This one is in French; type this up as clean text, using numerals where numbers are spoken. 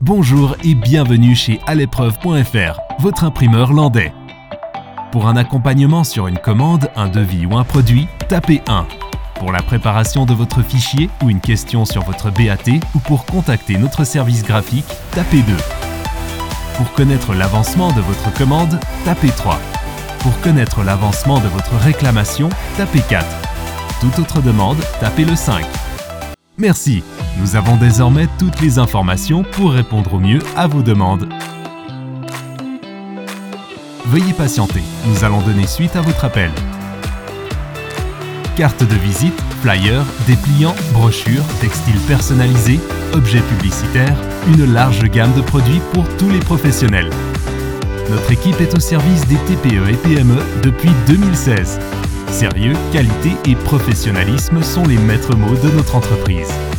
Bonjour et bienvenue chez Alepreuve.fr, votre imprimeur landais. Pour un accompagnement sur une commande, un devis ou un produit, tapez 1. Pour la préparation de votre fichier ou une question sur votre BAT ou pour contacter notre service graphique, tapez 2. Pour connaître l'avancement de votre commande, tapez 3. Pour connaître l'avancement de votre réclamation, tapez 4. Toute autre demande, tapez le 5. Merci, nous avons désormais toutes les informations pour répondre au mieux à vos demandes. Veuillez patienter, nous allons donner suite à votre appel. Carte de visite, flyers, dépliants, brochures, textiles personnalisés, objets publicitaires, une large gamme de produits pour tous les professionnels. Notre équipe est au service des TPE et PME depuis 2016. Sérieux, qualité et professionnalisme sont les maîtres mots de notre entreprise.